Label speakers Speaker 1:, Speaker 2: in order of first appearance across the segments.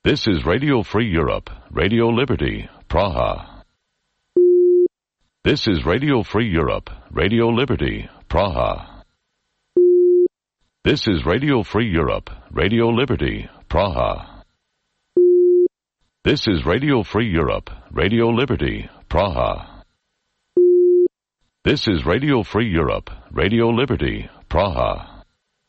Speaker 1: This is Radio Free Europe, Radio Liberty, Praha. This is Radio Free Europe, Radio Liberty, Praha. This is Radio Free Europe, Radio Liberty, Praha. This is Radio Free Europe, Radio Liberty, Praha. This is Radio Free Europe, Radio Liberty, Praha.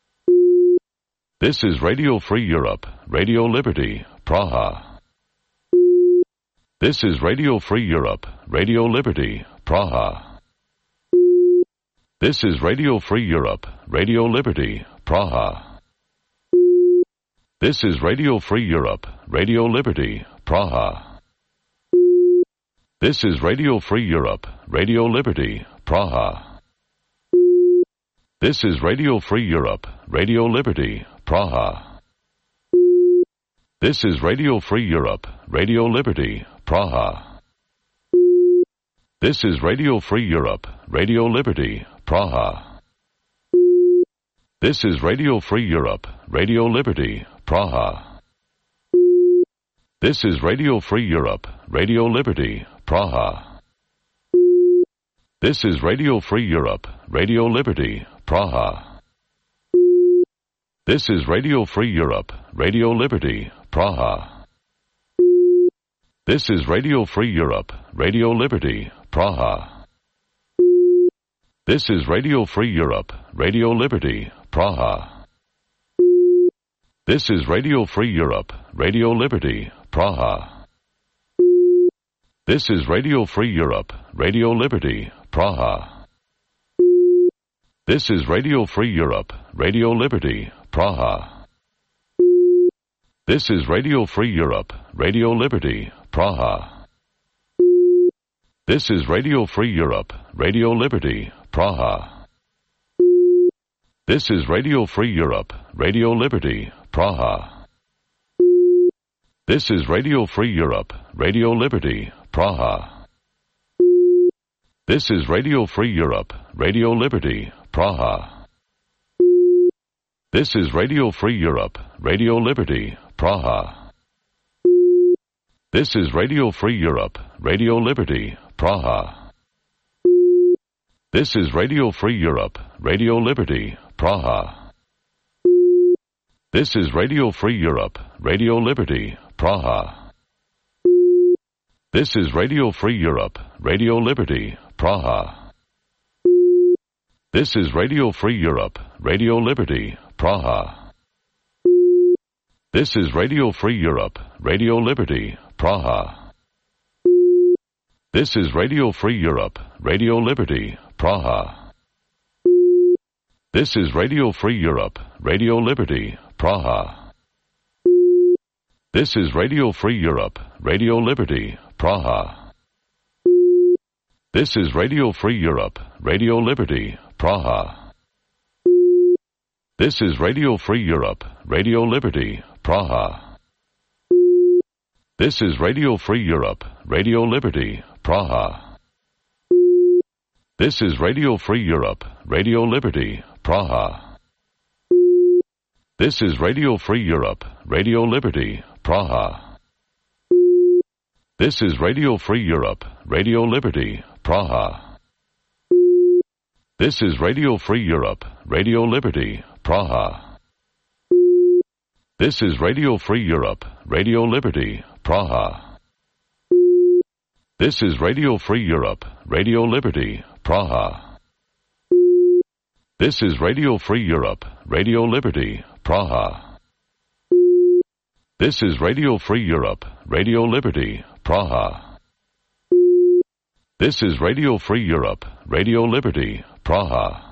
Speaker 1: This is Radio Free Europe, Radio Liberty, Praha. This is Radio Free Europe, Radio Liberty, Praha. This is Radio Free Europe, Radio Liberty, Praha. This is Radio Free Europe, Radio Liberty, Praha. This is Radio Free Europe, Radio Liberty, Praha. This is Radio Free Europe, Radio Liberty, Praha. This is Radio Free Europe, Radio Liberty, Praha. This is Radio Free Europe, Radio Liberty, Praha. This is Radio Free Europe, Radio Liberty, Praha. This is Radio Free Europe, Radio Liberty, Praha. This is Radio Free Europe, Radio Liberty, Praha. This is Radio Free Europe, Radio Liberty, Praha. This is Radio Free Europe, Radio Liberty, Praha. This is Radio Free Europe, Radio Liberty, Praha. This is Radio Free Europe, Radio Liberty, Praha. This is Radio Free Europe, Radio Liberty, Praha. This is Radio Free Europe, Radio Liberty, Praha. This is Radio Free Europe, Radio Liberty, Praha. This is Radio Free Europe, Radio Liberty, Praha. This is Radio Free Europe, Radio Liberty, Praha. This is Radio Free Europe, Radio Liberty, Praha. This is Radio Free Europe, Radio Liberty, Praha. This is Radio Free Europe, Radio Liberty, Praha. This is Radio Free Europe, Radio Liberty, Praha. This is Radio Free Europe, Radio Liberty, Praha. This is Radio Free Europe, Radio Liberty, Praha. This is Radio Free Europe, Radio Liberty, Praha. This is Radio Free Europe, Radio Liberty, Praha. This is Radio Free Europe, Radio Liberty, Praha. This is Radio Free Europe, Radio Liberty, Praha. This is Radio Free Europe, Radio Liberty, Praha. This is Radio Free Europe, Radio Liberty, Praha. This is Radio Free Europe, Radio Liberty, Praha. This is Radio Free Europe, Radio Liberty, Praha. This is Radio Free Europe, Radio Liberty, Praha. This is Radio Free Europe, Radio Liberty, Praha. This is Radio Free Europe, Radio Liberty, Praha. This is Radio Free Europe, Radio Liberty, Praha. This is Radio Free Europe, Radio Liberty, Praha. This is Radio Free Europe, Radio Liberty, Praha. This is Radio Free Europe, Radio Liberty, Praha. This is Radio Free Europe, Radio Liberty, Praha. This is Radio Free Europe, Radio Liberty, Praha. This is Radio Free Europe, Radio Liberty, Praha.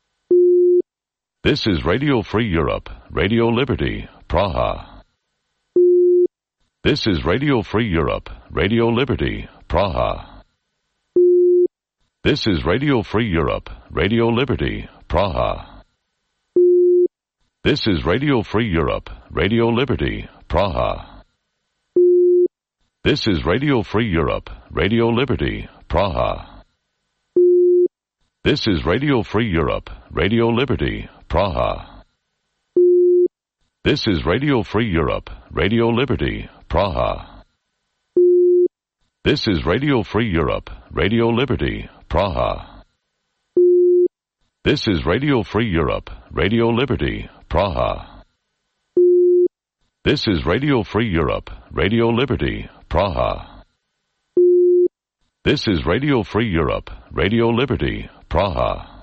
Speaker 1: This is Radio Free Europe, Radio Liberty, Praha. This is Radio Free Europe, Radio Liberty, Praha. This is Radio Free Europe, Radio Liberty, Praha. This is Radio Free Europe, Radio Liberty, Praha. This is Radio Free Europe, Radio Liberty, Praha. This is Radio Free Europe, Radio Liberty, Praha. This is Radio Free Europe, Radio Liberty, Praha. This is Radio Free Europe, Radio Liberty, Praha. This is Radio Free Europe, Radio Liberty, Praha. This is Radio Free Europe, Radio Liberty, Praha. This is Radio Free Europe, Radio Liberty, Praha.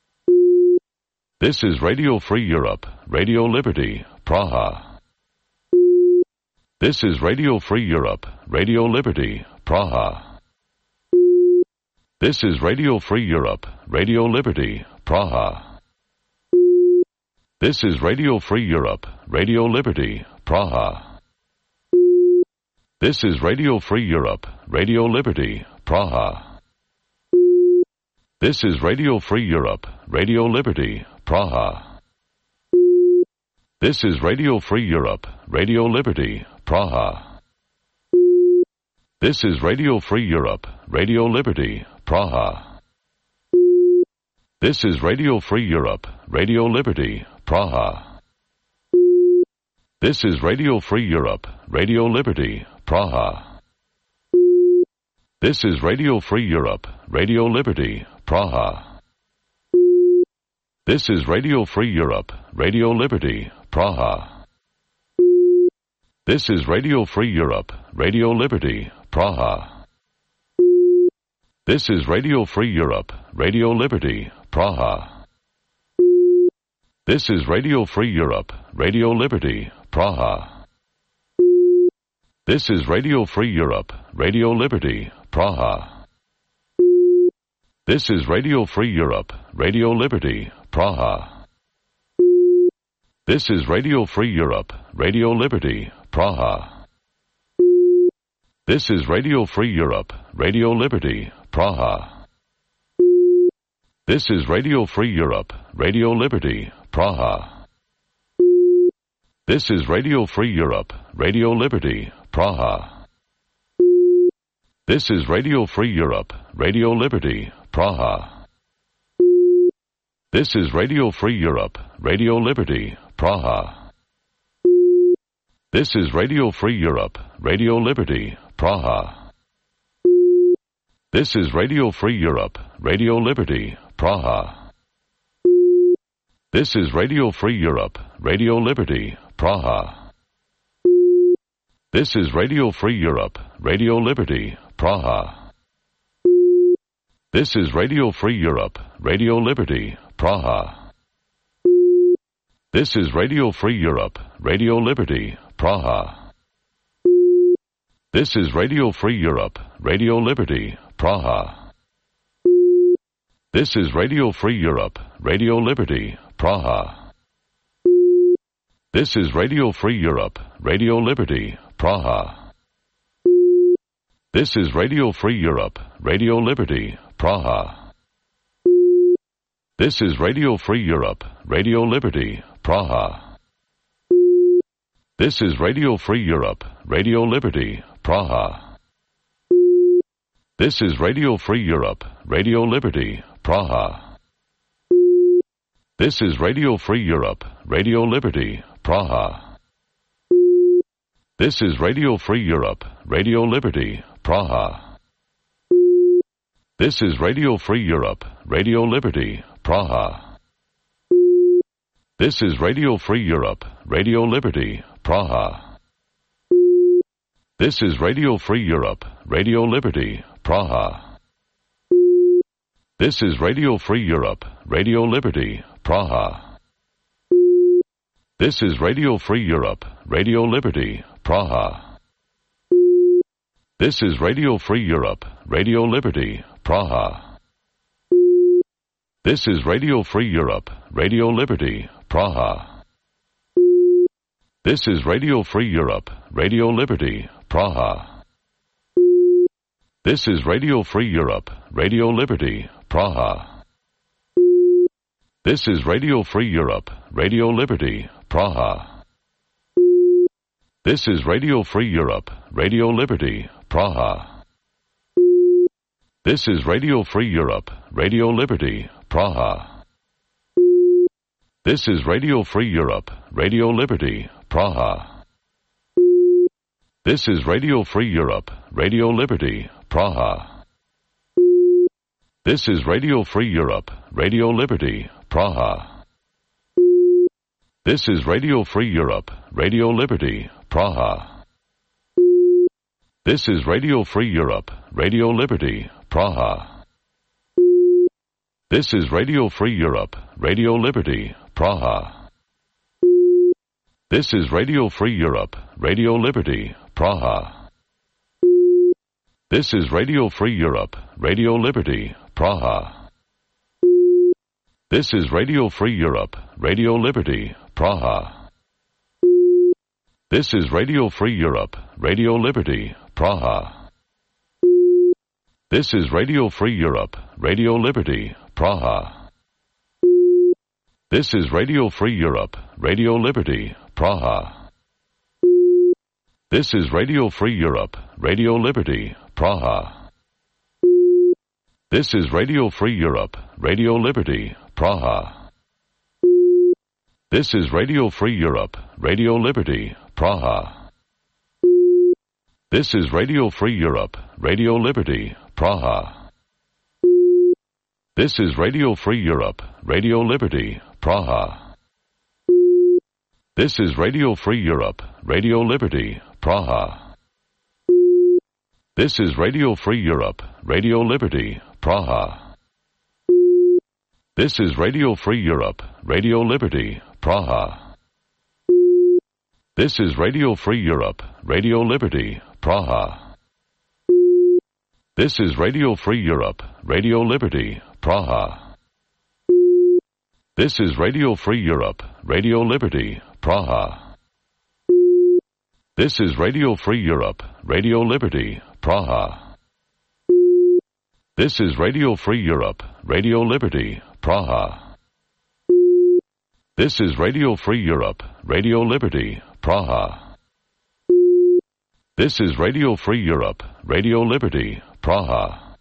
Speaker 1: This is Radio Free Europe, Radio Liberty, Praha. This is Radio Free Europe, Radio Liberty, Praha. This is Radio Free Europe, Radio Liberty, Praha. This is Radio Free Europe, Radio Liberty, Praha. This is Radio Free Europe, Radio Liberty, Praha. This is Radio Free Europe, Radio Liberty, Praha. This is Radio Free Europe, Radio Liberty, Praha. This is Radio Free Europe, Radio Liberty, Praha. This is Radio Free Europe, Radio Liberty, Praha. This is Radio Free Europe, Radio Liberty, Praha. This is Radio Free Europe, Radio Liberty, Praha. This is Radio Free Europe, Radio Liberty, Praha. This is Radio Free Europe, Radio Liberty, Praha. This is Radio Free Europe, Radio Liberty, Praha. This is Radio Free Europe, Radio Liberty, Praha. This is Radio Free Europe, Radio Liberty, Praha. This is Radio Free Europe, Radio Liberty, Praha. This is Radio Free Europe, Radio Liberty, Praha. This is Radio Free Europe, Radio Liberty, Praha. This is Radio Free Europe, Radio Liberty, Praha. This is Radio Free Europe, Radio Liberty, Praha. This is Radio Free Europe, Radio Liberty, Praha. This is Radio Free Europe, Radio Liberty, Praha. This is Radio Free Europe, Radio Liberty, Praha. This is Radio Free Europe, Radio Liberty, Praha. This is Radio Free Europe, Radio Liberty, Praha. This is Radio Free Europe, Radio Liberty, Praha. This is Radio Free Europe, Radio Liberty, Praha. This is Radio Free Europe, Radio Liberty, Praha. This is Radio Free Europe, Radio Liberty, Praha. This is Radio Free Europe, Radio Liberty, Praha. This is Radio Free Europe, Radio Liberty, Praha. This is Radio Free Europe, Radio Liberty, Praha. This is Radio Free Europe, Radio Liberty, Praha. This is Radio Free Europe, Radio Liberty, Praha. This is Radio Free Europe, Radio Liberty, Praha. This is Radio Free Europe, Radio Liberty, Praha. This is Radio Free Europe, Radio Liberty, Praha. This is Radio Free Europe, Radio Liberty, Praha. This is Radio Free Europe, Radio Liberty, Praha. This is Radio Free Europe, Radio Liberty, Praha. This is Radio Free Europe, Radio Liberty, Praha. This is Radio Free Europe, Radio Liberty, Praha. This is Radio Free Europe, Radio Liberty, Praha. This is Radio Free Europe, Radio Liberty, Praha. This is Radio Free Europe, Radio Liberty, Praha. This is Radio Free Europe, Radio Liberty, Praha. This is Radio Free Europe, Radio Liberty, Praha. This is Radio Free Europe, Radio Liberty, Praha. This is Radio Free Europe, Radio Liberty, Praha. This is Radio Free Europe, Radio Liberty, Praha. This is Radio Free Europe, Radio Liberty, Praha. This is Radio Free Europe, Radio Liberty, Praha. This is Radio Free Europe, Radio Liberty, Praha. This is Radio Free Europe, Radio Liberty, Praha. This is Radio Free Europe, Radio Liberty, Praha. This is Radio Free Europe, Radio Liberty, Praha. This is Radio Free Europe, Radio Liberty, Praha. This is Radio Free Europe, Radio Liberty, Praha. This is Radio Free Europe, Radio Liberty, Praha. This is Radio Free Europe, Radio Liberty, Praha. This is Radio Free Europe, Radio Liberty, Praha. This is Radio Free Europe, Radio Liberty, Praha. This is Radio Free Europe, Radio Liberty, Praha. This is Radio Free Europe, Radio Liberty, Praha. This is Radio Free Europe, Radio Liberty, Praha. This is Radio Free Europe, Radio Liberty, Praha. This is Radio Free Europe, Radio Liberty, Praha. This is Radio Free Europe, Radio Liberty, Praha. This is Radio Free Europe, Radio Liberty, Praha. This is Radio Free Europe, Radio Liberty, Praha. This is Radio Free Europe, Radio Liberty, Praha. This is Radio Free Europe, Radio Liberty, Praha. This is Radio Free Europe, Radio Liberty, Praha. This is Radio Free Europe, Radio Liberty, Praha. This is Radio Free Europe, Radio Liberty, Praha. This is Radio Free Europe, Radio Liberty, Praha.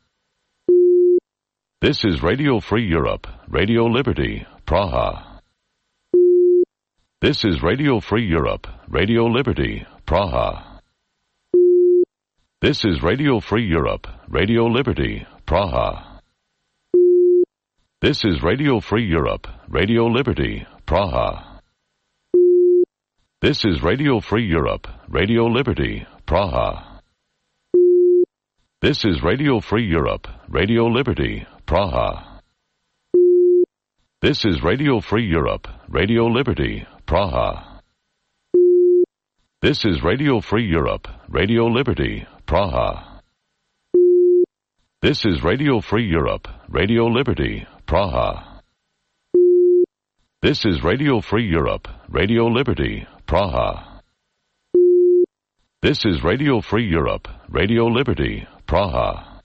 Speaker 1: This is Radio Free Europe, Radio Liberty, Praha. This is Radio Free Europe, Radio Liberty, Praha. This is Radio Free Europe, Radio Liberty, Praha. This is Radio Free Europe, Radio Liberty, Praha. This is Radio Free Europe, Radio Liberty, Praha. This is Radio Free Europe, Radio Liberty, Praha. This is Radio Free Europe, Radio Liberty, Praha. This is Radio Free Europe, Radio Liberty, Praha. This is Radio Free Europe, Radio Liberty, Praha. This is Radio Free Europe, Radio Liberty, Praha. This is Radio Free Europe, Radio Liberty, Praha.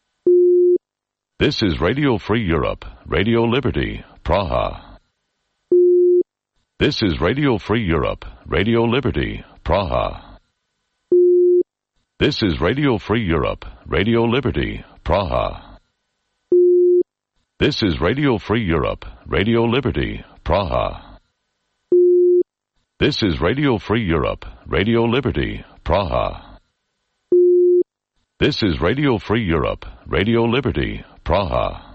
Speaker 1: This is Radio Free Europe, Radio Liberty, Praha. This is Radio Free Europe, Radio Liberty, Praha. This is Radio Free Europe, Radio Liberty, Praha. This is Radio Free Europe, Radio Liberty, Praha. This is Radio Free Europe, Radio Liberty, Praha. This is Radio Free Europe, Radio Liberty, Praha.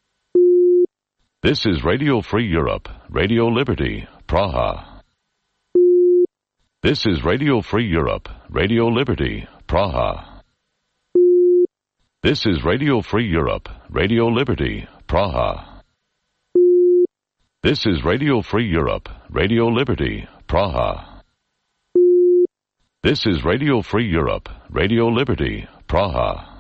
Speaker 1: This is Radio Free Europe, Radio Liberty, Praha. This is Radio Free Europe, Radio Liberty, Praha. This is Radio Free Europe, Radio Liberty, Praha. This is Radio Free Europe, Radio Liberty, Praha. This is Radio Free Europe, Radio Liberty, Praha.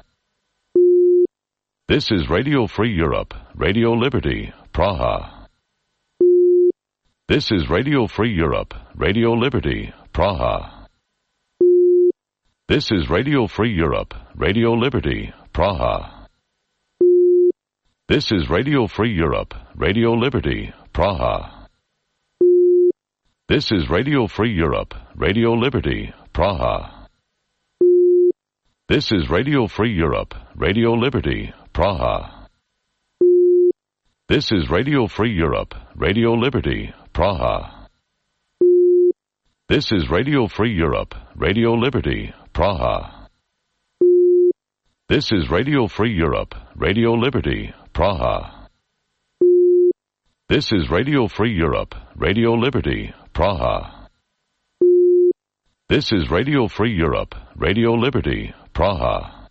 Speaker 1: This is Radio Free Europe, Radio Liberty, Praha. This is Radio Free Europe, Radio Liberty, Praha. This is Radio Free Europe, Radio Liberty, Praha. This is Radio Free Europe, Radio Liberty, Praha. This is Radio Free Europe, Radio Liberty, Praha. This is Radio Free Europe, Radio Liberty, Praha. This is Radio Free Europe, Radio Liberty, Praha. This is Radio Free Europe, Radio Liberty, Praha. This is Radio Free Europe, Radio Liberty, Praha. This is Radio Free Europe, Radio Liberty, Praha. This is Radio Free Europe, Radio Liberty, Praha.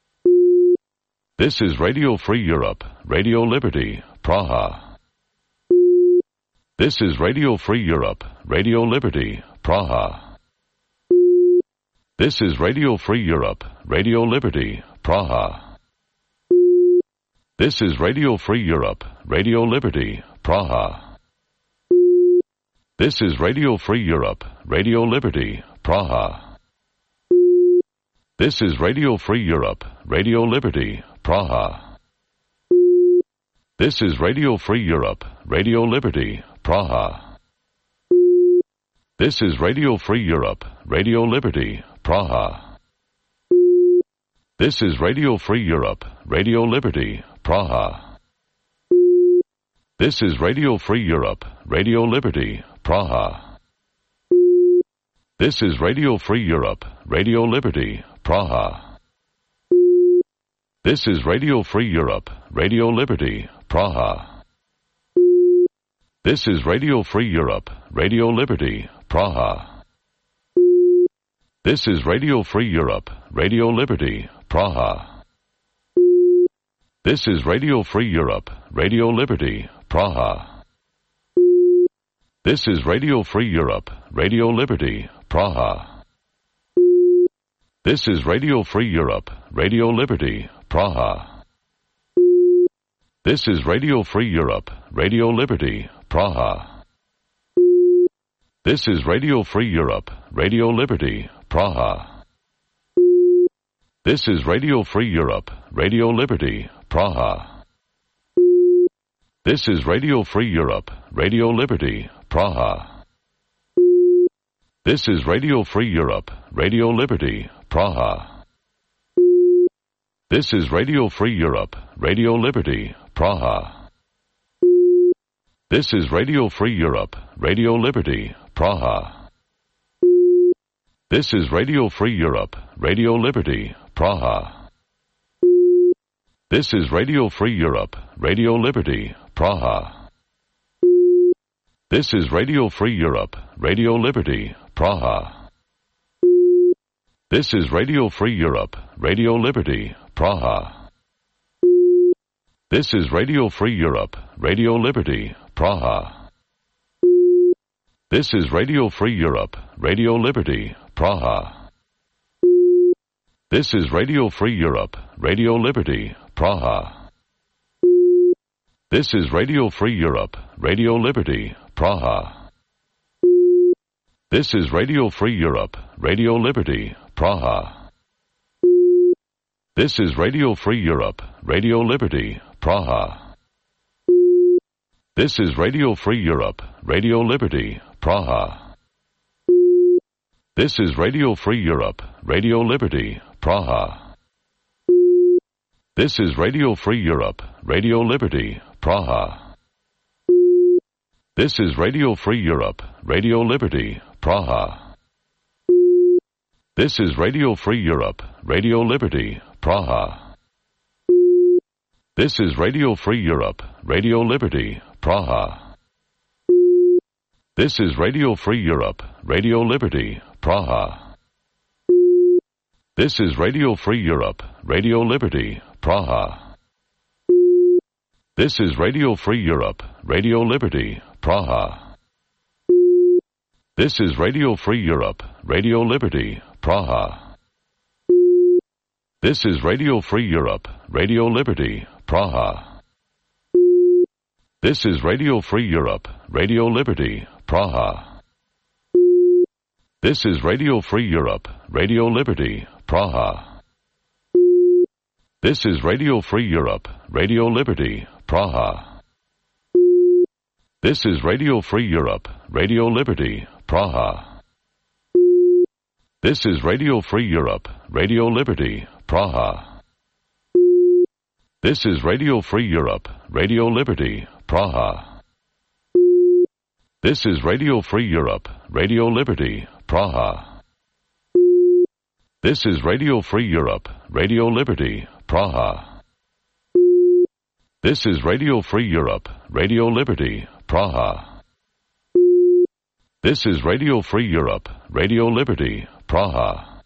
Speaker 1: This is Radio Free Europe, Radio Liberty, Praha. This is Radio Free Europe, Radio Liberty, Praha. This is Radio Free Europe, Radio Liberty, Praha. This is Radio Free Europe, Radio Liberty, Praha. This is Radio Free Europe, Radio Liberty, Praha. This is Radio Free Europe, Radio Liberty, Praha. This is Radio Free Europe, Radio Liberty, Praha. This is Radio Free Europe, Radio Liberty, Praha. This is Radio Free Europe, Radio Liberty, Praha. This is Radio Free Europe, Radio Liberty, Praha. This is Radio Free Europe, Radio Liberty, Praha. This is Radio Free Europe, Radio Liberty, Praha. This is Radio Free Europe, Radio Liberty, Praha. This is Radio Free Europe, Radio Liberty, Praha. This is Radio Free Europe, Radio Liberty, Praha. This is Radio Free Europe, Radio Liberty, Praha. This is Radio Free Europe, Radio Liberty, Praha. This is Radio Free Europe, Radio Liberty, Praha. This is Radio Free Europe, Radio Liberty, Praha. This is Radio Free Europe, Radio Liberty, Praha. This is Radio Free Europe, Radio Liberty, Praha. This is Radio Free Europe, Radio Liberty, Praha. This is Radio Free Europe, Radio Liberty, Praha. This is Radio Free Europe, Radio Liberty, Praha. This is Radio Free Europe, Radio Liberty, Praha. This is Radio Free Europe, Radio Liberty, Praha. This is Radio Free Europe, Radio Liberty, Praha. This is Radio Free Europe, Radio Liberty, Praha. This is Radio Free Europe, Radio Liberty, Praha. This is Radio Free Europe, Radio Liberty, Praha. This is Radio Free Europe, Radio Liberty, Praha. This is Radio Free Europe, Radio Liberty, Praha. This is Radio Free Europe, Radio Liberty, Praha. This is Radio Free Europe, Radio Liberty, Praha. This is Radio Free Europe, Radio Liberty, Praha. This is Radio Free Europe, Radio Liberty, Praha. This is Radio Free Europe, Radio Liberty, Praha. This is Radio Free Europe, Radio Liberty, Praha. This is Radio Free Europe, Radio Liberty, Praha. This is Radio Free Europe, Radio Liberty, Praha. This is Radio Free Europe, Radio Liberty, Praha. This is Radio Free Europe, Radio Liberty, Praha. This is Radio Free Europe, Radio Liberty, Praha. This is Radio Free Europe, Radio Liberty, Praha. This is Radio Free Europe, Radio Liberty, Praha. This is Radio Free Europe, Radio Liberty, Praha. This is Radio Free Europe, Radio Liberty, Praha. This is Radio Free Europe, Radio Liberty, Praha. This is Radio Free Europe, Radio Liberty, Praha. This is Radio Free Europe, Radio Liberty, Praha. This is Radio Free Europe, Radio Liberty, Praha. This is Radio Free Europe, Radio Liberty, Praha. This is Radio Free Europe, Radio Liberty, Praha. This is Radio Free Europe, Radio Liberty, Praha. This is Radio Free Europe, Radio Liberty, Praha.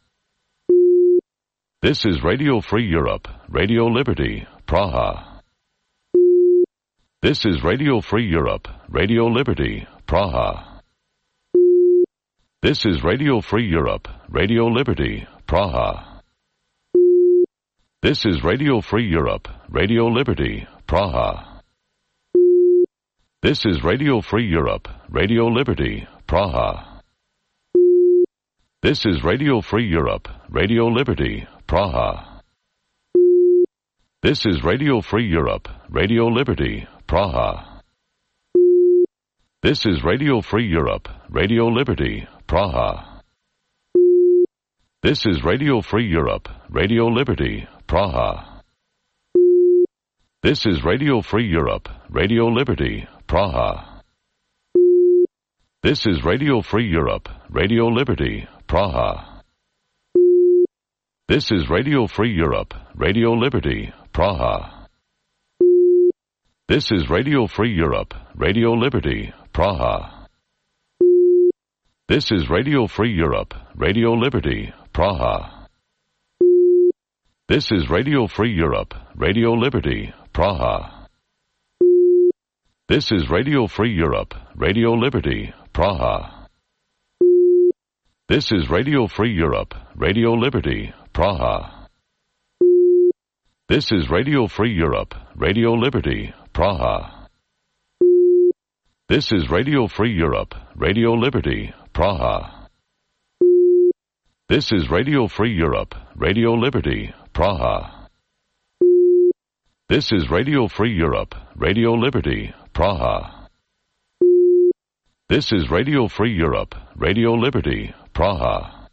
Speaker 1: This is Radio Free Europe, Radio Liberty, Praha. This is Radio Free Europe, Radio Liberty, Praha. This is Radio Free Europe, Radio Liberty, Praha. This is Radio Free Europe, Radio Liberty, Praha. This is Radio Free Europe, Radio Liberty, Praha. This is Radio Free Europe, Radio Liberty, Praha. This is Radio Free Europe, Radio Liberty, Praha. This is Radio Free Europe, Radio Liberty, Praha. This is Radio Free Europe, Radio Liberty, Praha. This is Radio Free Europe, Radio Liberty, Praha. This is Radio Free Europe, Radio Liberty, Praha. This is Radio Free Europe, Radio Liberty, Praha. This is Radio Free Europe, Radio Liberty, Praha. This is Radio Free Europe, Radio Liberty, Praha. This is Radio Free Europe, Radio Liberty, Praha. This is Radio Free Europe, Radio Liberty, Praha. This is Radio Free Europe, Radio Liberty, Praha. This is Radio Free Europe, Radio Liberty, Praha. This is Radio Free Europe, Radio Liberty, Praha. This is Radio Free Europe, Radio Liberty, Praha. This is Radio Free Europe, Radio Liberty, Praha. This is Radio Free Europe, Radio Liberty, Praha.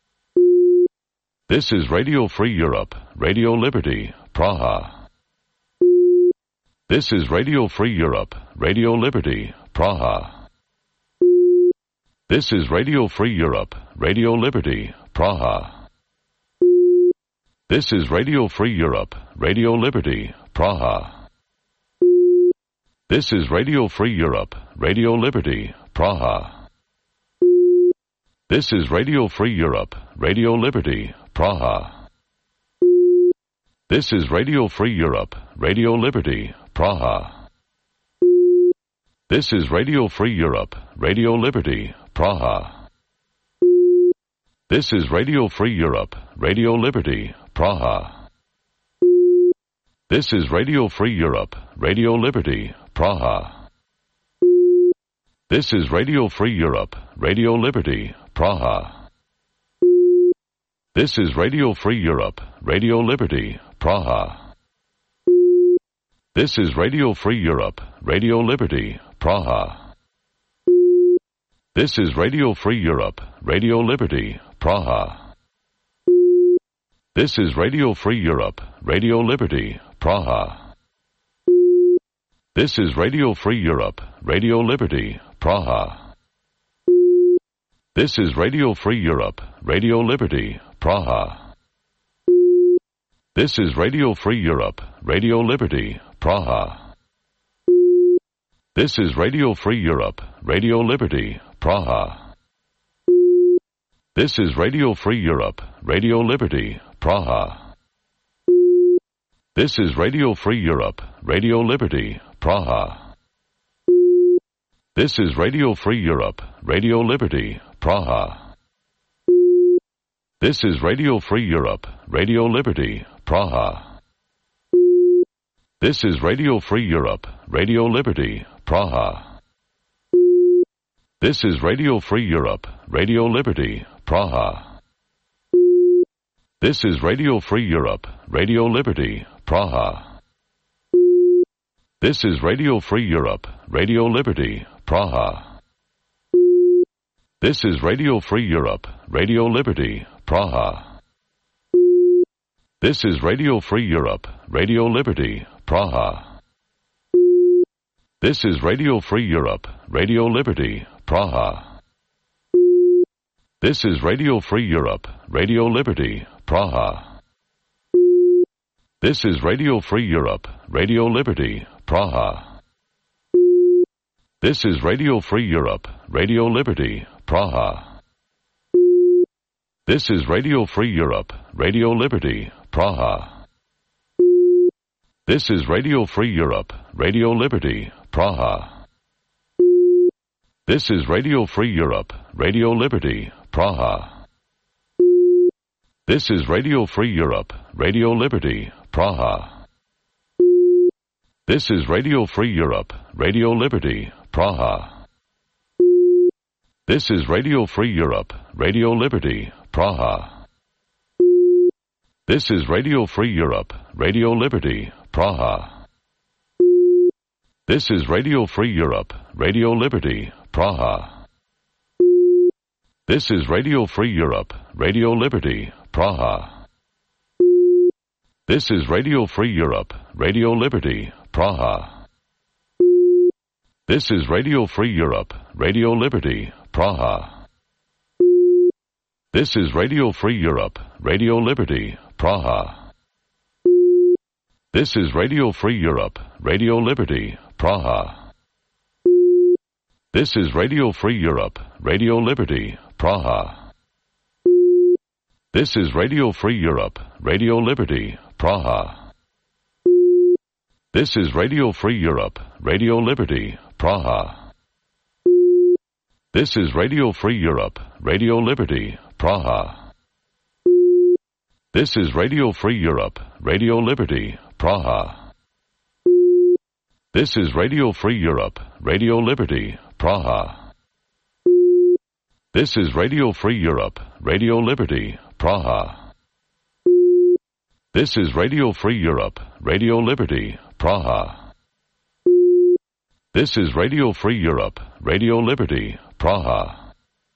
Speaker 1: This is Radio Free Europe, Radio Liberty, Praha. This is Radio Free Europe, Radio Liberty, Praha. This is Radio Free Europe, Radio Liberty, Praha. This is Radio Free Europe, Radio Liberty, Praha. This is Radio Free Europe, Radio Liberty, Praha. This is Radio Free Europe, Radio Liberty, Praha. This is Radio Free Europe, Radio Liberty, Praha. This is Radio Free Europe, Radio Liberty, Praha. This is Radio Free Europe, Radio Liberty, Praha. This is Radio Free Europe, Radio Liberty, Praha. This is Radio Free Europe, Radio Liberty, Praha. This is Radio Free Europe, Radio Liberty, Praha. This is Radio Free Europe, Radio Liberty, Praha. This is Radio Free Europe, Radio Liberty, Praha. This is Radio Free Europe, Radio Liberty, Praha. This is Radio Free Europe, Radio Liberty, Praha. This is Radio Free Europe, Radio Liberty, Praha. This is Radio Free Europe, Radio Liberty, Praha. This is Radio Free Europe, Radio Liberty, Praha. This is Radio Free Europe, Radio Liberty, Praha. This is Radio Free Europe, Radio Liberty, Praha. This is Radio Free Europe, Radio Liberty, Praha. This is Radio Free Europe, Radio Liberty, Praha. This is Radio Free Europe, Radio Liberty, Praha. This is Radio Free Europe, Radio Liberty, Praha. This is Radio Free Europe, Radio Liberty, Praha. This is Radio Free Europe, Radio Liberty, Praha. This is Radio Free Europe, Radio Liberty, Praha. This is Radio Free Europe, Radio Liberty, Praha. This is Radio Free Europe, Radio Liberty, Praha. This is Radio Free Europe, Radio Liberty, Praha. This is Radio Free Europe, Radio Liberty, Praha. This is Radio Free Europe, Radio Liberty, Praha. This is Radio Free Europe, Radio Liberty, Praha. This is Radio Free Europe, Radio Liberty, Praha. This is Radio Free Europe, Radio Liberty, Praha. This is Radio Free Europe, Radio Liberty, Praha. This is Radio Free Europe, Radio Liberty, Praha. This is Radio Free Europe, Radio Liberty, Praha. This is Radio Free Europe, Radio Liberty, Praha. This is Radio Free Europe, Radio Liberty, Praha. This is Radio Free Europe, Radio Liberty, Praha. This is Radio Free Europe, Radio Liberty, Praha. This is Radio Free Europe, Radio Liberty, Praha. This is Radio Free Europe, Radio Liberty, Praha. This is Radio Free Europe, Radio Liberty, Praha. This is Radio Free Europe, Radio Liberty, Praha. This is Radio Free Europe, Radio Liberty, Praha. This is Radio Free Europe, Radio Liberty, Praha. This is Radio Free Europe, Radio Liberty, Praha. This is Radio Free Europe, Radio Liberty, Praha. This is Radio Free Europe, Radio Liberty, Praha. This is Radio Free Europe, Radio Liberty, Praha. This is Radio Free Europe, Radio Liberty, Praha. This is Radio Free Europe, Radio Liberty, Praha.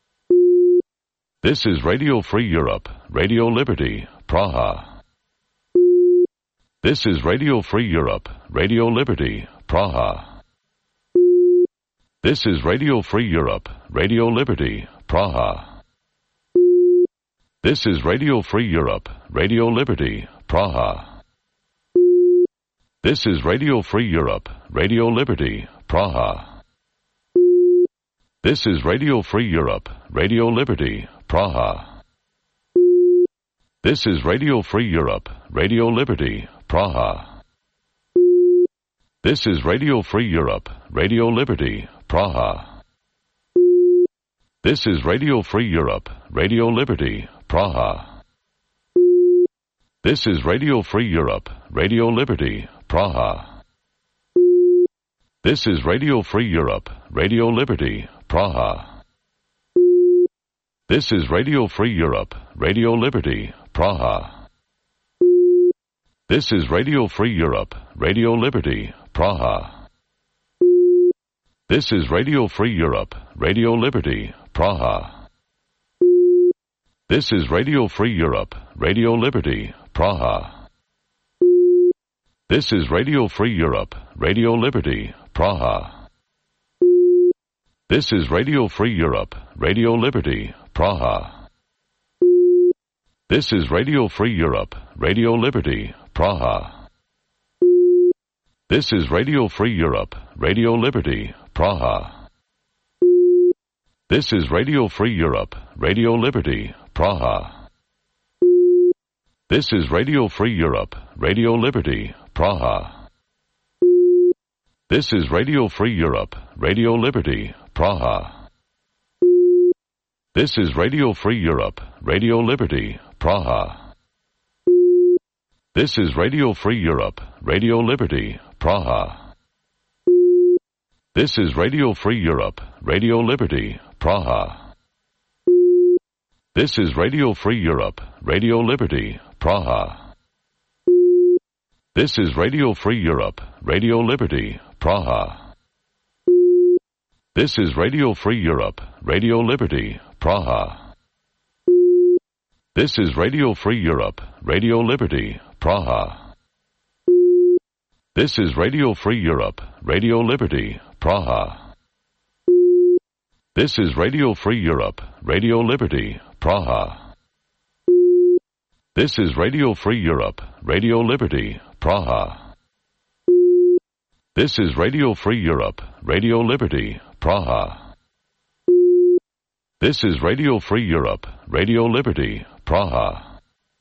Speaker 1: This is Radio Free Europe, Radio Liberty, Praha. This is Radio Free Europe, Radio Liberty, Praha. This is Radio Free Europe, Radio Liberty, Praha. This is Radio Free Europe, Radio Liberty, Praha. This is Radio Free Europe, Radio Liberty, Praha. This is Radio Free Europe, Radio Liberty, Praha. This is Radio Free Europe, Radio Liberty, Praha. This is Radio Free Europe, Radio Liberty, Praha. This is Radio Free Europe, Radio Liberty, Praha. This is Radio Free Europe, Radio Liberty, Praha. This is Radio Free Europe, Radio Liberty, Praha. This is Radio Free Europe, Radio Liberty, Praha. This is Radio Free Europe, Radio Liberty, Praha. This is Radio Free Europe, Radio Liberty, Praha. This is Radio Free Europe, Radio Liberty, Praha. This is Radio Free Europe, Radio Liberty, Praha. This is Radio Free Europe, Radio Liberty, Praha. This is Radio Free Europe, Radio Liberty, Praha. This is Radio Free Europe, Radio Liberty, Praha. This is Radio Free Europe, Radio Liberty, Praha. This is Radio Free Europe, Radio Liberty, Praha. This is Radio Free Europe, Radio Liberty, Praha. This is Radio Free Europe, Radio Liberty, Praha. This is Radio Free Europe, Radio Liberty, Praha. This is Radio Free Europe, Radio Liberty, Praha. This is Radio Free Europe, Radio Liberty, Praha. This is Radio Free Europe, Radio Liberty, Praha. This is Radio Free Europe, Radio Liberty, Praha. This is Radio Free Europe, Radio Liberty, Praha. This is Radio Free Europe, Radio Liberty, Praha. This is Radio Free Europe, Radio Liberty, Praha. This is Radio Free Europe, Radio Liberty, Praha. This is Radio Free Europe, Radio Liberty, Praha. This is Radio Free Europe, Radio Liberty, Praha.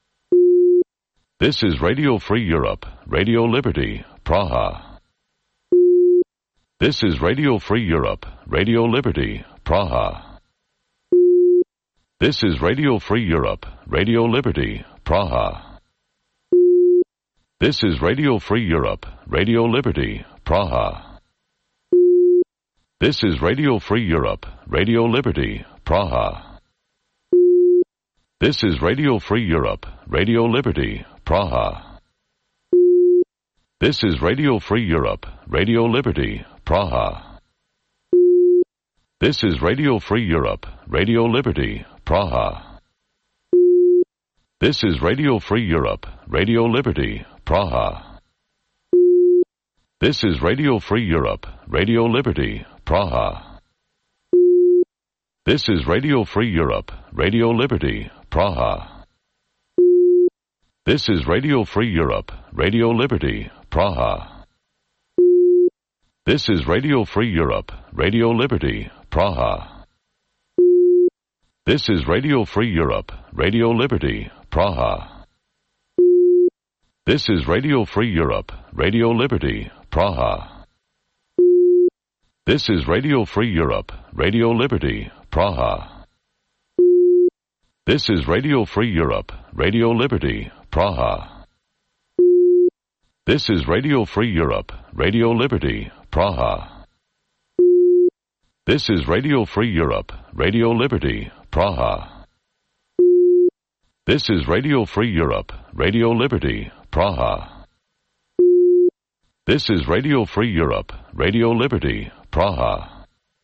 Speaker 1: This is Radio Free Europe, Radio Liberty, Praha. This is Radio Free Europe, Radio Liberty, Praha. This is Radio Free Europe, Radio Liberty, Praha. This is Radio Free Europe, Radio Liberty, Praha. This is Radio Free Europe, Radio Liberty, Praha. This is Radio Free Europe, Radio Liberty, Praha. This is Radio Free Europe, Radio Liberty, Praha. This is Radio Free Europe, Radio Liberty, Praha. This is Radio Free Europe, Radio Liberty, Praha. This is Radio Free Europe, Radio Liberty, Praha. This is Radio Free Europe, Radio Liberty, Praha. This is Radio Free Europe, Radio Liberty, Praha. This is Radio Free Europe, Radio Liberty, Praha. This is Radio Free Europe, Radio Liberty, Praha. This is Radio Free Europe, Radio Liberty, Praha. This is Radio Free Europe, Radio Liberty, Praha. This is Radio Free Europe, Radio Liberty, Praha. This is Radio Free Europe, Radio Liberty, Praha. This is Radio Free Europe, Radio Liberty, Praha. This is Radio Free Europe, Radio Liberty, Praha. This is Radio Free Europe, Radio Liberty, Praha.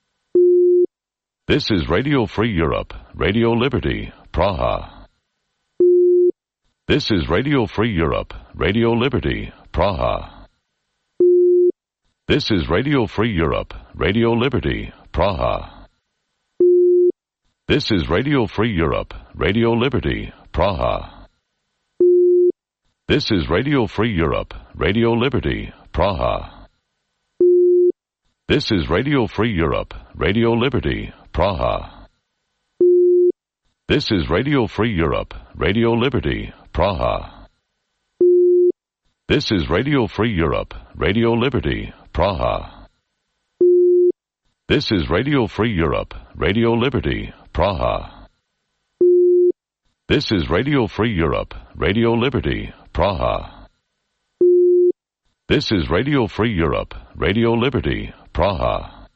Speaker 1: This is Radio Free Europe, Radio Liberty, Praha. This is Radio Free Europe, Radio Liberty, Praha. This is Radio Free Europe, Radio Liberty, Praha. This is Radio Free Europe, Radio Liberty, Praha. This is Radio Free Europe, Radio Liberty, Praha. This is Radio Free Europe, Radio Liberty, Praha. This is Radio Free Europe, Radio Liberty, Praha. This is Radio Free Europe, Radio Liberty, Praha. This is Radio Free Europe, Radio Liberty, Praha. This is Radio Free Europe, Radio Liberty, Praha. This is Radio Free Europe, Radio Liberty, Praha.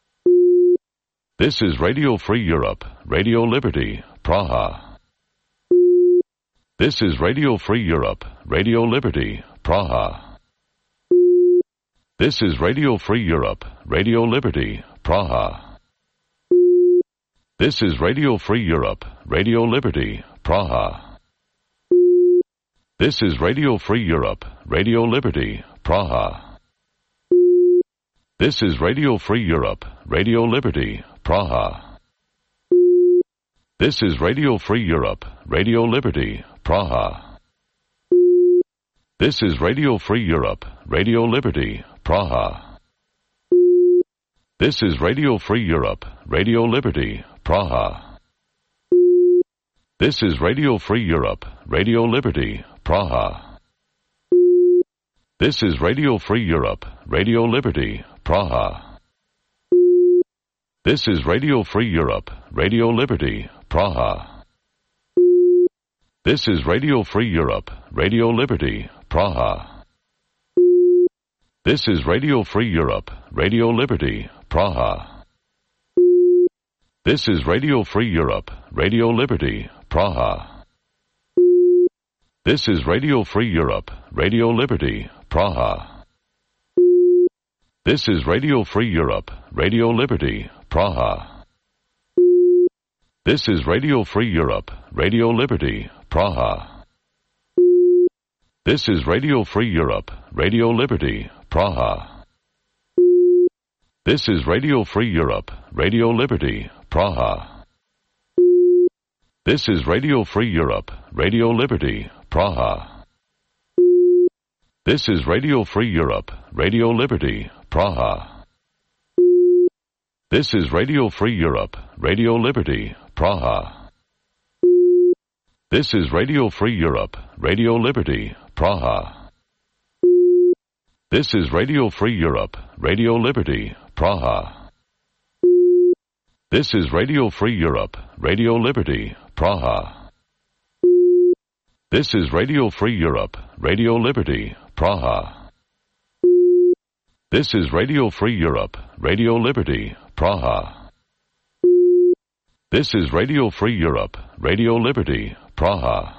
Speaker 1: This is Radio Free Europe, Radio Liberty, Praha. This is Radio Free Europe, Radio Liberty, Praha. This is Radio Free Europe, Radio Liberty, Praha. This is Radio Free Europe, Radio Liberty, Praha. This is Radio Free Europe, Radio Liberty, Praha. This is Radio Free Europe, Radio Liberty, Praha. This is Radio Free Europe, Radio Liberty, Praha. This is Radio Free Europe, Radio Liberty, Praha. This is Radio Free Europe, Radio Liberty, Praha. This is Radio Free Europe, Radio Liberty, Praha. This is Radio Free Europe, Radio Liberty, Praha. This is Radio Free Europe, Radio Liberty, Praha. This is Radio Free Europe, Radio Liberty, Praha. This is Radio Free Europe, Radio Liberty, Praha. This is Radio Free Europe, Radio Liberty, Praha. This is Radio Free Europe, Radio Liberty, Praha. This is Radio Free Europe, Radio Liberty, Praha. This is Radio Free Europe, Radio Liberty, Praha. This is Radio Free Europe, Radio Liberty, Praha. This is Radio Free Europe, Radio Liberty, Praha. This is Radio Free Europe, Radio Liberty, Praha. This is Radio Free Europe, Radio Liberty, Praha. This is Radio Free Europe, Radio Liberty, Praha. This is Radio Free Europe, Radio Liberty, Praha. This is Radio Free Europe, Radio Liberty, Praha. This is Radio Free Europe, Radio Liberty, Praha. This is Radio Free Europe, Radio Liberty, Praha. This is Radio Free Europe, Radio Liberty, Praha. This is Radio Free Europe, Radio Liberty, Praha.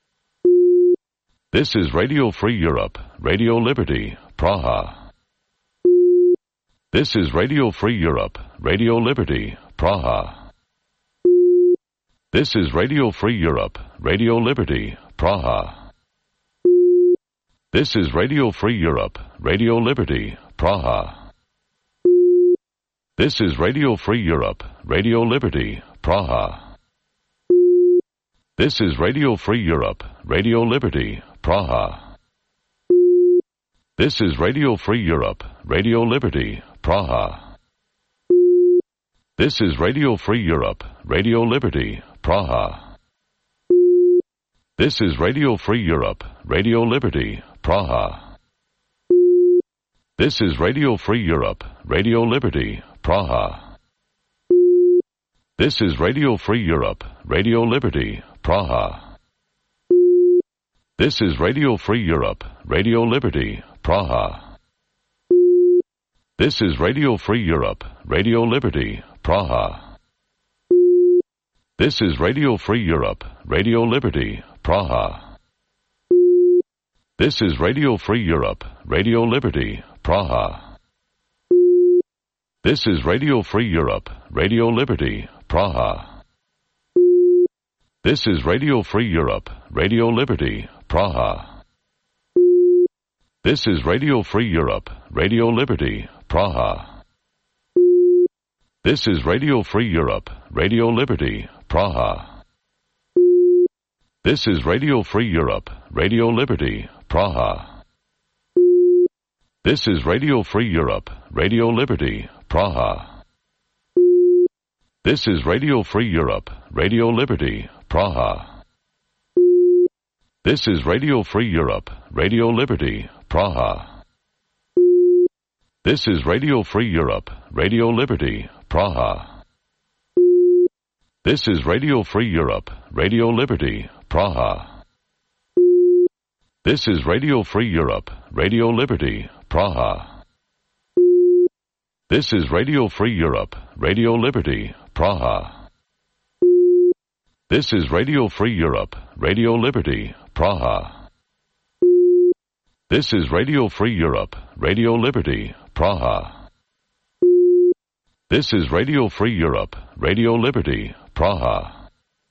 Speaker 1: This is Radio Free Europe, Radio Liberty, Praha. This is Radio Free Europe, Radio Liberty, Praha. This is Radio Free Europe, Radio Liberty, Praha. This is Radio Free Europe, Radio Liberty, Praha. This is Radio Free Europe, Radio Liberty, Praha. This is Radio Free Europe, Radio Liberty, Praha. This is Radio Free Europe, Radio Liberty, Praha. This is Radio Free Europe, Radio Liberty, Praha. This is Radio Free Europe, Radio Liberty, Praha. This is Radio Free Europe, Radio Liberty, Praha. This is Radio Free Europe, Radio Liberty, Praha. This is Radio Free Europe, Radio Liberty, Praha. This is Radio Free Europe, Radio Liberty, Praha. This is Radio Free Europe, Radio Liberty, Praha. This is Radio Free Europe, Radio Liberty, Praha. This is Radio Free Europe, Radio Liberty, Praha. This is Radio Free Europe, Radio Liberty, Praha. This is Radio Free Europe, Radio Liberty, Praha. This is Radio Free Europe, Radio Liberty, Praha. This is Radio Free Europe, Radio Liberty, Praha. This is Radio Free Europe, Radio Liberty, Praha. This is Radio Free Europe, Radio Liberty, Praha. This is Radio Free Europe, Radio Liberty, Praha. This is Radio Free Europe, Radio Liberty, Praha. This is Radio Free Europe, Radio Liberty, Praha. This is Radio Free Europe, Radio Liberty, Praha. This is Radio Free Europe, Radio Liberty, Praha. This is Radio Free Europe, Radio Liberty, Praha. This is Radio Free Europe, Radio Liberty, Praha. This is Radio Free Europe, Radio Liberty, Praha.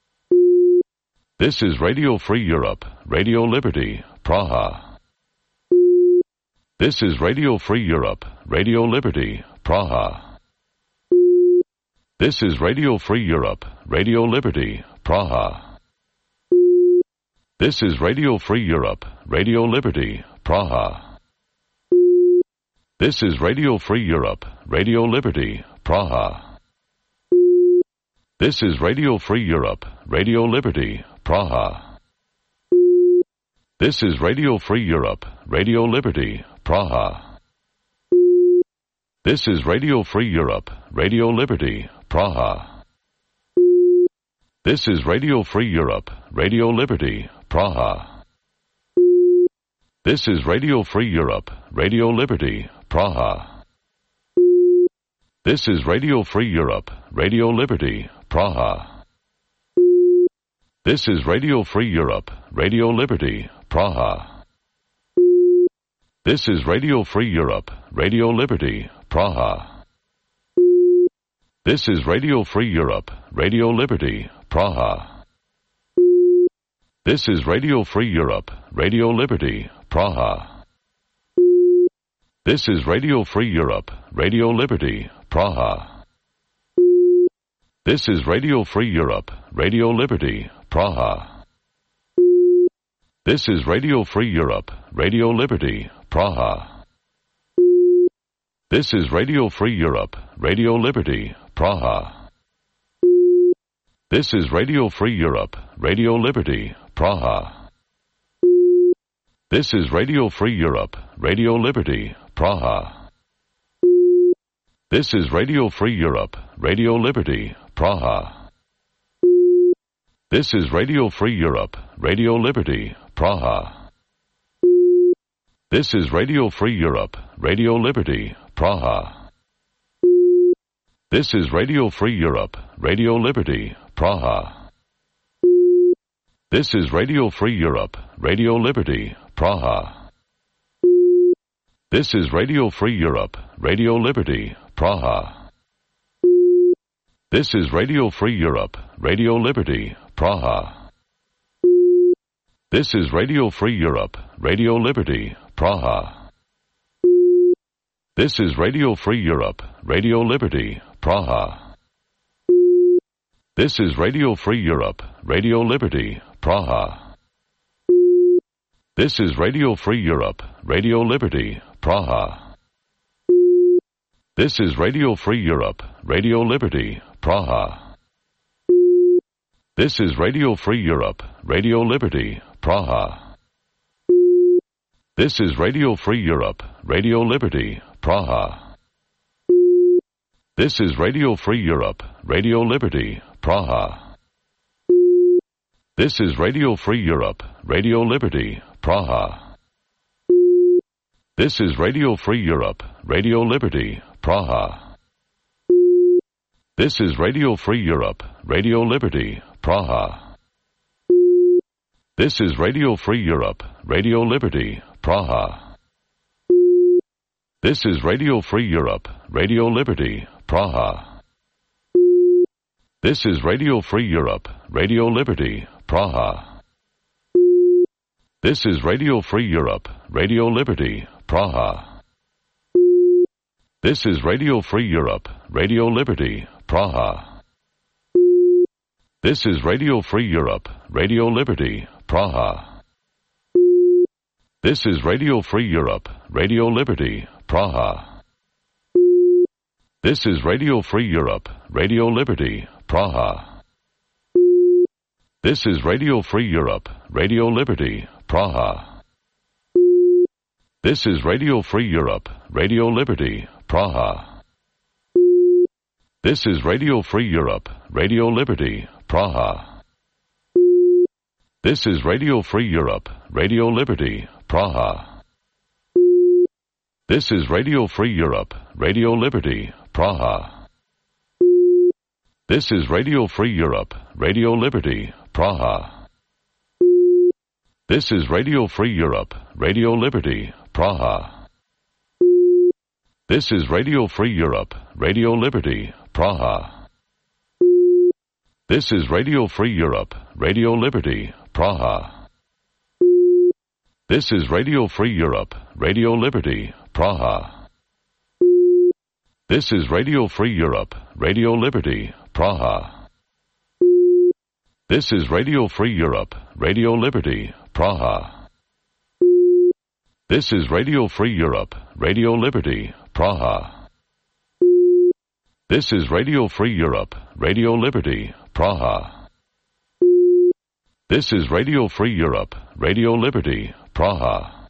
Speaker 1: This is Radio Free Europe, Radio Liberty, Praha. This is Radio Free Europe, Radio Liberty, Praha. This is Radio Free Europe, Radio Liberty, Praha. This is Radio Free Europe, Radio Liberty, Praha. This is Radio Free Europe, Radio Liberty, Praha. This is Radio Free Europe, Radio Liberty, Praha. This is Radio Free Europe, Radio Liberty, Praha. This is Radio Free Europe, Radio Liberty, Praha. This is Radio Free Europe, Radio Liberty, Praha. This is Radio Free Europe, Radio Liberty, Praha. This is Radio Free Europe, Radio Liberty, Praha. This is Radio Free Europe, Radio Liberty, Praha. This is Radio Free Europe, Radio Liberty, Praha. This is Radio Free Europe, Radio Liberty, Praha. This is Radio Free Europe, Radio Liberty, Praha. This is Radio Free Europe, Radio Liberty, Praha. This is Radio Free Europe, Radio Liberty, Praha. This is Radio Free Europe, Radio Liberty, Praha. This is Radio Free Europe, Radio Liberty, Praha. This is Radio Free Europe, Radio Liberty, Praha. This is Radio Free Europe, Radio Liberty, Praha. This is Radio Free Europe, Radio Liberty, Praha. This is Radio Free Europe, Radio Liberty, Praha. This is Radio Free Europe, Radio Liberty, Praha. This is Radio Free Europe, Radio Liberty, Praha. This is Radio Free Europe, Radio Liberty, Praha. This is Radio Free Europe, Radio Liberty, Praha. This is Radio Free Europe, Radio Liberty, Praha. This is Radio Free Europe, Radio Liberty, Praha. This is Radio Free Europe, Radio Liberty, Praha. This is Radio Free Europe, Radio Liberty, Praha. This is Radio Free Europe, Radio Liberty, Praha. This is Radio Free Europe, Radio Liberty, Praha. This is Radio Free Europe, Radio Liberty, Praha. This is Radio Free Europe, Radio Liberty, Praha. This is Radio Free Europe, Radio Liberty, Praha. This is Radio Free Europe, Radio Liberty, Praha. This is Radio Free Europe, Radio Liberty, Praha. This is Radio Free Europe, Radio Liberty, Praha. This is Radio Free Europe, Radio Liberty, Praha. This is Radio Free Europe, Radio Liberty, Praha. This is Radio Free Europe, Radio Liberty, Praha. This is Radio Free Europe, Radio Liberty, Praha. This is Radio Free Europe, Radio Liberty, Praha. This is Radio Free Europe, Radio Liberty, Praha. This is Radio Free Europe, Radio Liberty, Praha. This is Radio Free Europe, Radio Liberty, Praha. This is Radio Free Europe, Radio Liberty, Praha. This is Radio Free Europe, Radio Liberty, Praha. This is Radio Free Europe, Radio Liberty, Praha. This is Radio Free Europe, Radio Liberty, Praha. This is Radio Free Europe, Radio Liberty, Praha. This is Radio Free Europe, Radio Liberty, Praha. This is Radio Free Europe, Radio Liberty, Praha. This is Radio Free Europe, Radio Liberty, Praha. This is Radio Free Europe, Radio Liberty, Praha. This is Radio Free Europe, Radio Liberty, Praha. This is Radio Free Europe, Radio Liberty, Praha. This is Radio Free Europe, Radio Liberty, Praha. This is Radio Free Europe, Radio Liberty, Praha. This is Radio Free Europe, Radio Liberty, Praha. This is Radio Free Europe, Radio Liberty, Praha.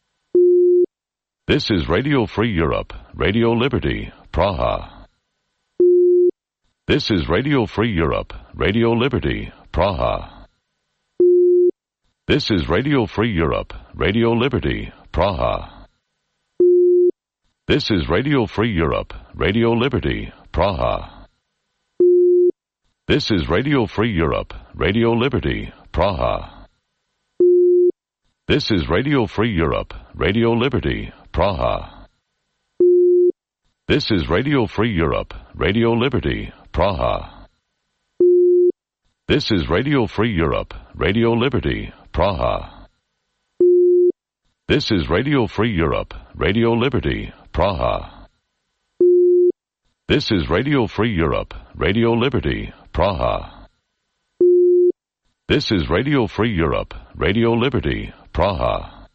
Speaker 1: This is Radio Free Europe, Radio Liberty, Praha. This is Radio Free Europe, Radio Liberty, Praha. This is Radio Free Europe, Radio Liberty, Praha. This is Radio Free Europe, Radio Liberty, Praha. This is Radio Free Europe, Radio Liberty, Praha. This is Radio Free Europe, Radio Liberty, Praha. This is Radio Free Europe, Radio Liberty, Praha. This is Radio Free Europe, Radio Liberty, Praha. This is Radio Free Europe, Radio Liberty, Praha. This is Radio Free Europe, Radio Liberty, Praha. This is Radio Free Europe, Radio Liberty, Praha.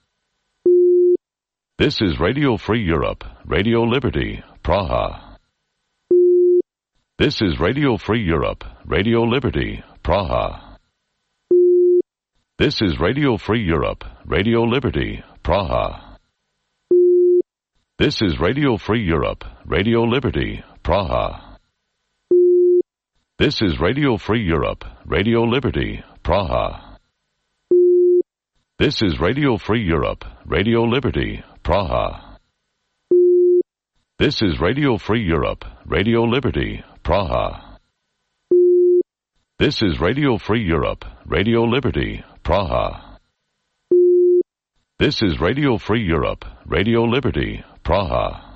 Speaker 1: This is Radio Free Europe, Radio Liberty, Praha. This is Radio Free Europe, Radio Liberty, Praha. This is Radio Free Europe, Radio Liberty, Praha. This is Radio Free Europe, Radio Liberty, Praha. This is Radio Free Europe, Radio Liberty, Praha. This is Radio Free Europe, Radio Liberty, Praha. This is Radio Free Europe, Radio Liberty, Praha. This is Radio Free Europe, Radio Liberty, Praha. This is Radio Free Europe, Radio Liberty, Praha.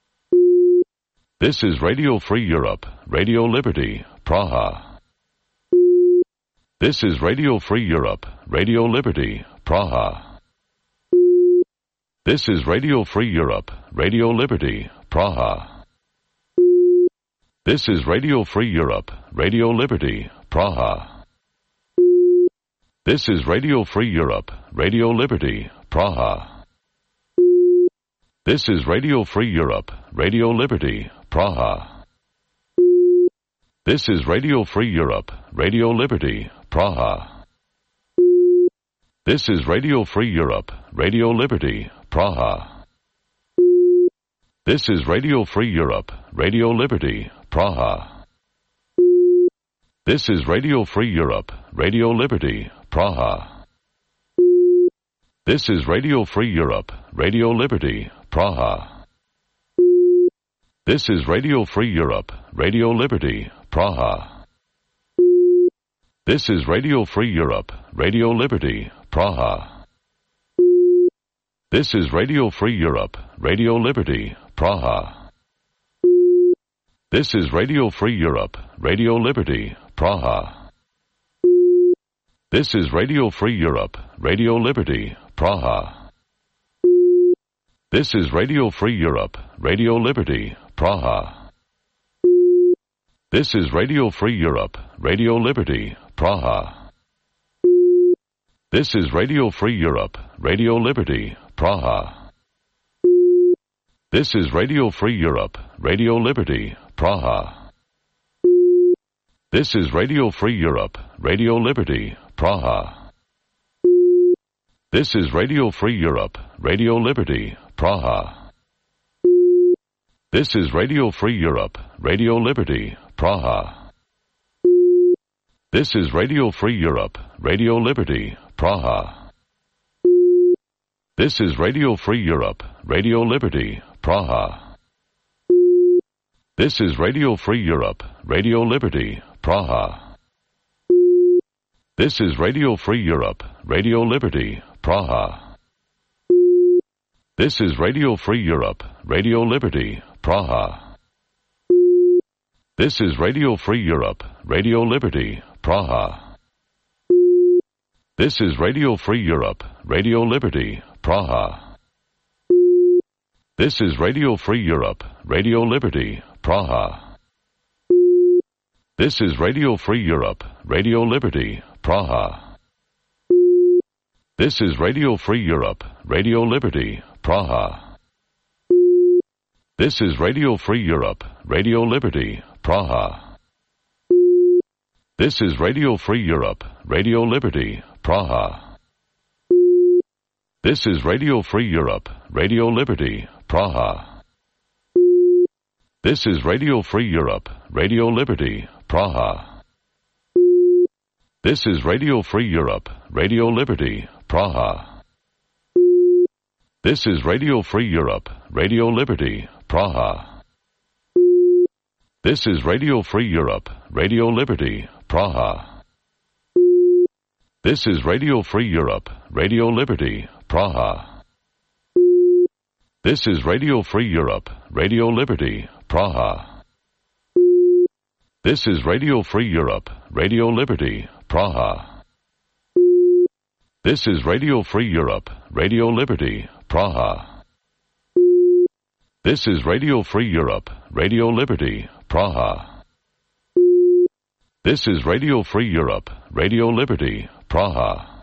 Speaker 1: This is Radio Free Europe, Radio Liberty, Praha. This is Radio Free Europe, Radio Liberty, Praha. This is Radio Free Europe, Radio Liberty, Praha. This is Radio Free Europe, Radio Liberty, Praha. This is Radio Free Europe, Radio Liberty, Praha. This is Radio Free Europe, Radio Liberty, Praha. This is Radio Free Europe, Radio Liberty, Praha. This is Radio Free Europe, Radio Liberty, Praha. This is Radio Free Europe, Radio Liberty, Praha. This is Radio Free Europe, Radio Liberty, Praha. This is Radio Free Europe, Radio Liberty, Praha. This is Radio Free Europe, Radio Liberty, Praha. This is Radio Free Europe, Radio Liberty, Praha. This is Radio Free Europe, Radio Liberty, Praha. This is Radio Free Europe, Radio Liberty, Praha. This is Radio Free Europe, Radio Liberty, Praha. This is Radio Free Europe, Radio Liberty, Praha. This is Radio Free Europe, Radio Liberty, Praha. This is Radio Free Europe, Radio Liberty, Praha. This is Radio Free Europe, Radio Liberty, Praha. This is Radio Free Europe, Radio Liberty, Praha. This is Radio Free Europe, Radio Liberty, Praha. This is Radio Free Europe, Radio Liberty, Praha. This is Radio Free Europe, Radio Liberty, Praha. This is Radio Free Europe, Radio Liberty, Praha. This is Radio Free Europe, Radio Liberty, Praha. This is Radio Free Europe, Radio Liberty, Praha. This is Radio Free Europe, Radio Liberty, Praha. This is Radio Free Europe, Radio Liberty, Praha. This is Radio Free Europe, Radio Liberty, Praha. This is Radio Free Europe, Radio Liberty, Praha. This is Radio Free Europe, Radio Liberty, Praha. This is Radio Free Europe, Radio Liberty, Praha. This is Radio Free Europe, Radio Liberty, Praha. This is Radio Free Europe, Radio Liberty, Praha. This is Radio Free Europe, Radio Liberty, Praha. This is Radio Free Europe, Radio Liberty, Praha. This is Radio Free Europe, Radio Liberty, Praha. This is Radio Free Europe, Radio Liberty, Praha. This is Radio Free Europe, Radio Liberty, Praha. This is Radio Free Europe, Radio Liberty, Praha. This is Radio Free Europe, Radio Liberty, Praha. This is Radio Free Europe, Radio Liberty, Praha. This is Radio Free Europe, Radio Liberty, Praha. This is Radio Free Europe, Radio Liberty, Praha. This is Radio Free Europe, Radio Liberty, Praha.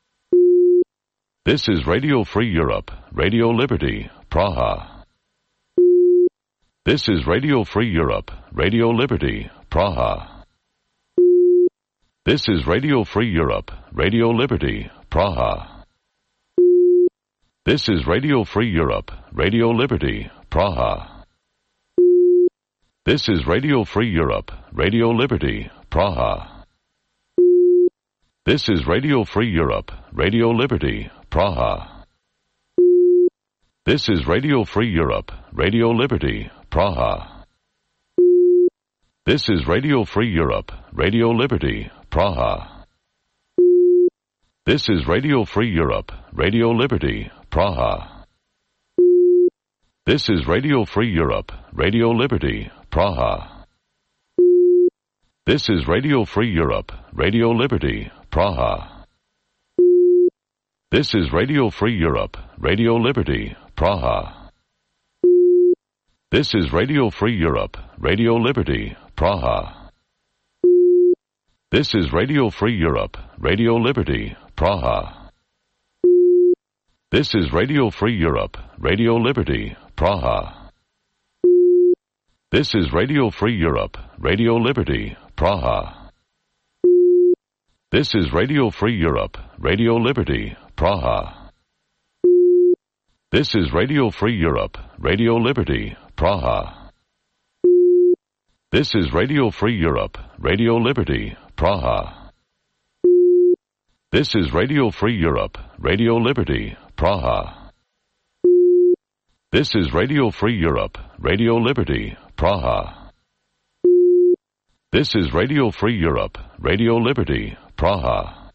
Speaker 1: This is Radio Free Europe, Radio Liberty, Praha. This is Radio Free Europe, Radio Liberty, Praha. This is Radio Free Europe, Radio Liberty, Praha. This is Radio Free Europe, Radio Liberty, Praha. This is Radio Free Europe, Radio Liberty, Praha. This is Radio Free Europe, Radio Liberty, Praha. This is Radio Free Europe, Radio Liberty, Praha. This is Radio Free Europe, Radio Liberty, Praha. This is Radio Free Europe, Radio Liberty, Praha. This is Radio Free Europe, Radio Liberty, Praha. This is Radio Free Europe, Radio Liberty, Praha. This is Radio Free Europe, Radio Liberty, Praha. This is Radio Free Europe, Radio Liberty, Praha. This is Radio Free Europe, Radio Liberty, Praha. This is Radio Free Europe, Radio Liberty, Praha. This is Radio Free Europe, Radio Liberty, Praha. This is Radio Free Europe, Radio Liberty, Praha. This is Radio Free Europe, Radio Liberty, Praha. This is Radio Free Europe, Radio Liberty, Praha. This is Radio Free Europe, Radio Liberty, Praha. This is Radio Free Europe, Radio Liberty, Praha. This is Radio Free Europe, Radio Liberty, Praha.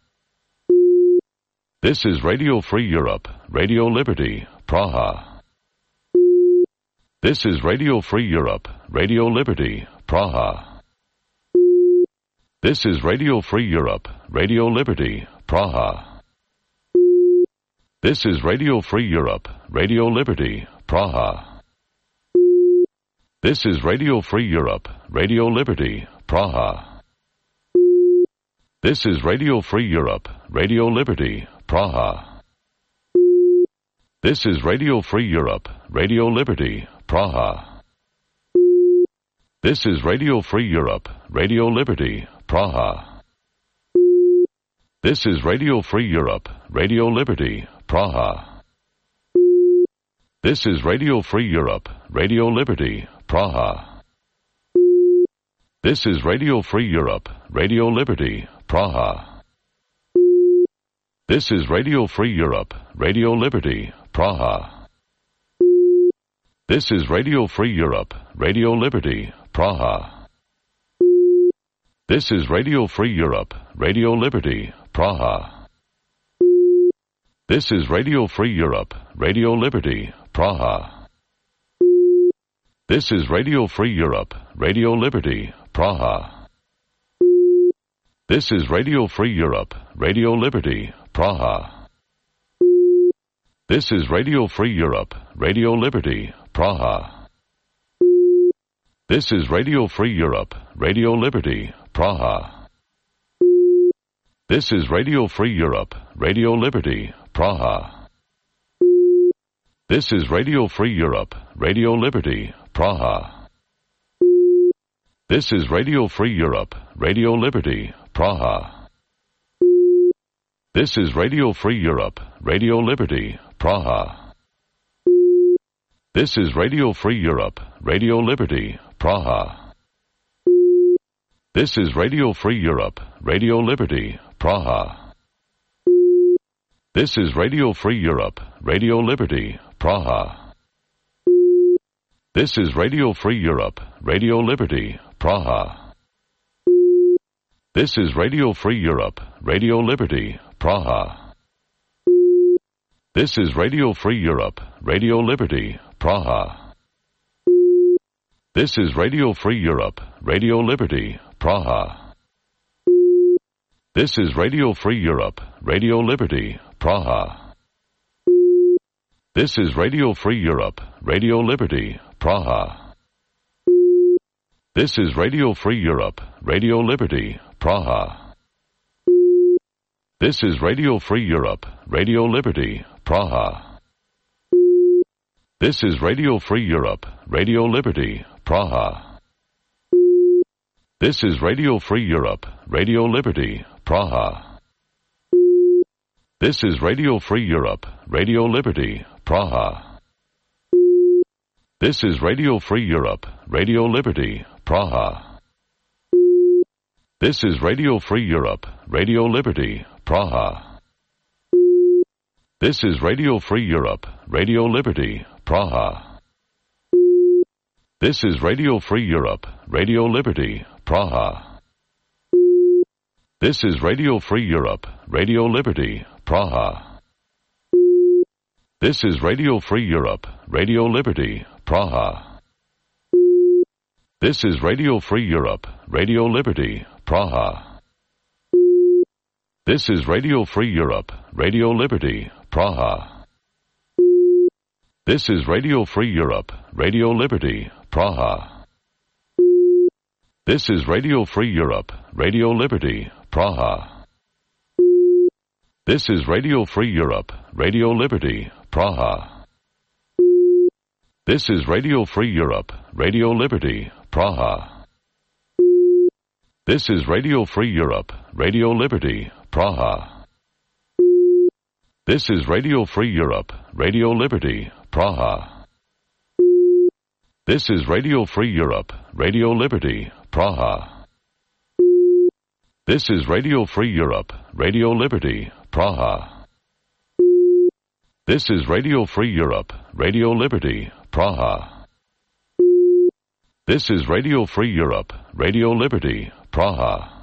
Speaker 1: This is Radio Free Europe, Radio Liberty, Praha. This is Radio Free Europe, Radio Liberty, Praha. This is Radio Free Europe, Radio Liberty, Praha. This is Radio Free Europe, Radio Liberty, Praha. This is Radio Free Europe, Radio Liberty, Praha. This is Radio Free Europe, Radio Liberty, Praha. This is Radio Free Europe, Radio Liberty, Praha. This is Radio Free Europe, Radio Liberty, Praha. This is Radio Free Europe, Radio Liberty, Praha. This is Radio Free Europe, Radio Liberty, Praha. This is Radio Free Europe, Radio Liberty, Praha. This is Radio Free Europe, Radio Liberty, Praha. This is Radio Free Europe, Radio Liberty, Praha. This is Radio Free Europe, Radio Liberty, Praha. This is Radio Free Europe, Radio Liberty, Praha. This is Radio Free Europe, Radio Liberty, Praha. This is Radio Free Europe, Radio Liberty, Praha. This is Radio Free Europe, Radio Liberty, Praha. This is Radio Free Europe, Radio Liberty, Praha. This is Radio Free Europe, Radio Liberty, Praha. This is Radio Free Europe, Radio Liberty, Praha. This is Radio Free Europe, Radio Liberty, Praha. This is Radio Free Europe, Radio Liberty, Praha. This is Radio Free Europe, Radio Liberty, Praha. This is Radio Free Europe, Radio Liberty, Praha. This is Radio Free Europe, Radio Liberty, Praha. This is Radio Free Europe, Radio Liberty, Praha. This is Radio Free Europe, Radio Liberty, Praha. This is Radio Free Europe, Radio Liberty, Praha. This is Radio Free Europe, Radio Liberty, Praha. This is Radio Free Europe, Radio Liberty, Praha. This is Radio Free Europe, Radio Liberty, Praha. This is Radio Free Europe, Radio Liberty, Praha. This is Radio Free Europe, Radio Liberty, Praha. This is Radio Free Europe, Radio Liberty, Praha. This is Radio Free Europe, Radio Liberty, Praha. This is Radio Free Europe, Radio Liberty, Praha. This is Radio Free Europe, Radio Liberty, Praha. This is Radio Free Europe, Radio Liberty, Praha. This is Radio Free Europe, Radio Liberty, Praha. This is Radio Free Europe, Radio Liberty, Praha. This is Radio Free Europe, Radio Liberty, Praha. This is Radio Free Europe, Radio Liberty, Praha. This is Radio Free Europe, Radio Liberty, Praha. This is Radio Free Europe, Radio Liberty, Praha. This is Radio Free Europe, Radio Liberty, Praha. This is Radio Free Europe, Radio Liberty, Praha. This is Radio Free Europe, Radio Liberty, Praha. This is Radio Free Europe, Radio Liberty, Praha. This is Radio Free Europe, Radio Liberty, Praha. This is Radio Free Europe, Radio Liberty, Praha. This is Radio Free Europe, Radio Liberty, Praha. This is Radio Free Europe, Radio Liberty, Praha. This is Radio Free Europe, Radio Liberty, Praha. This is Radio Free Europe, Radio Liberty, Praha.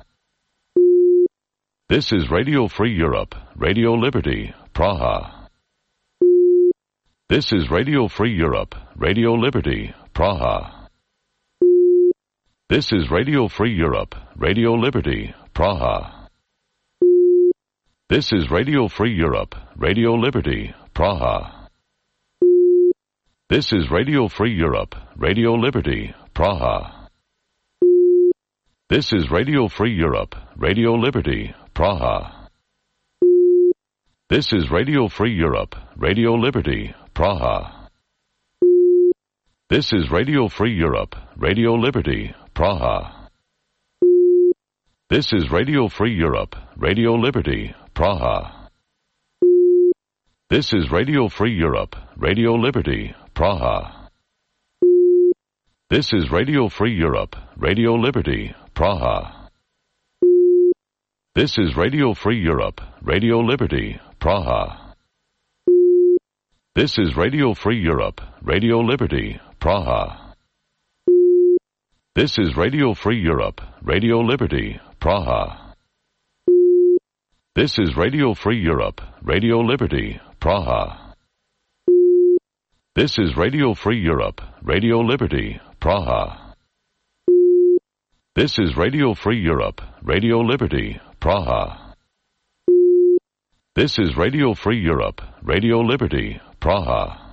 Speaker 1: This is Radio Free Europe, Radio Liberty, Praha. This is Radio Free Europe, Radio Liberty, Praha. This is Radio Free Europe, Radio Liberty, Praha. This is Radio Free Europe, Radio Liberty, Praha. This is Radio Free Europe, Radio Liberty, Praha. This is Radio Free Europe, Radio Liberty, Praha. This is Radio Free Europe, Radio Liberty, Praha. This is Radio Free Europe, Radio Liberty, Praha. This is Radio Free Europe, Radio Liberty, Praha. This is Radio Free Europe, Radio Liberty, Praha. This is Radio Free Europe, Radio Liberty, Praha. This is Radio Free Europe, Radio Liberty, Praha. This is Radio Free Europe, Radio Liberty, Praha. This is Radio Free Europe, Radio Liberty, Praha. This is Radio Free Europe, Radio Liberty, Praha. This is Radio Free Europe, Radio Liberty, Praha. This is Radio Free Europe, Radio Liberty, Praha. This is Radio Free Europe, Radio Liberty, Praha.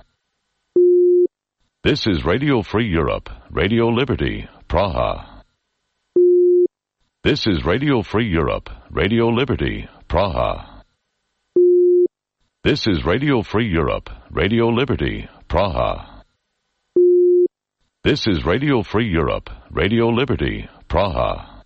Speaker 1: This is Radio Free Europe, Radio Liberty, Praha. This is Radio Free Europe, Radio Liberty, Praha. This is Radio Free Europe, Radio Liberty, Praha. This is Radio Free Europe, Radio Liberty, Praha.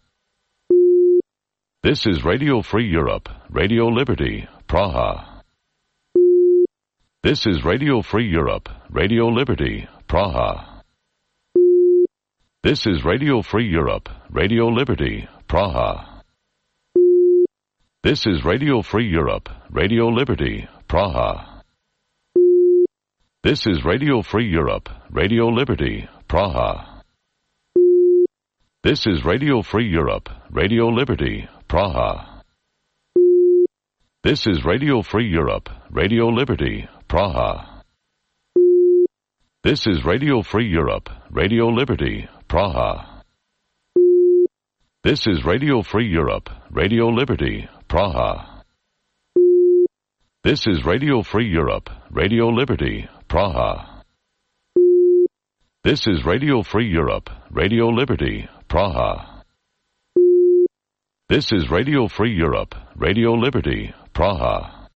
Speaker 1: This is Radio Free Europe, Radio Liberty, Praha. This is Radio Free Europe, Radio Liberty, Praha. This is Radio Free Europe, Radio Liberty, Praha. This is Radio Free Europe, Radio Liberty, Praha. This is Radio Free Europe, Radio Liberty, Praha. This is Radio Free Europe, Radio Liberty, Praha. This is Radio Free Europe, Radio Liberty, Praha. This is Radio Free Europe, Radio Liberty, Praha. This is Radio Free Europe, Radio Liberty, Praha. This is Radio Free Europe, Radio Liberty, Praha. This is Radio Free Europe, Radio Liberty, Praha. This is Radio Free Europe, Radio Liberty, Praha.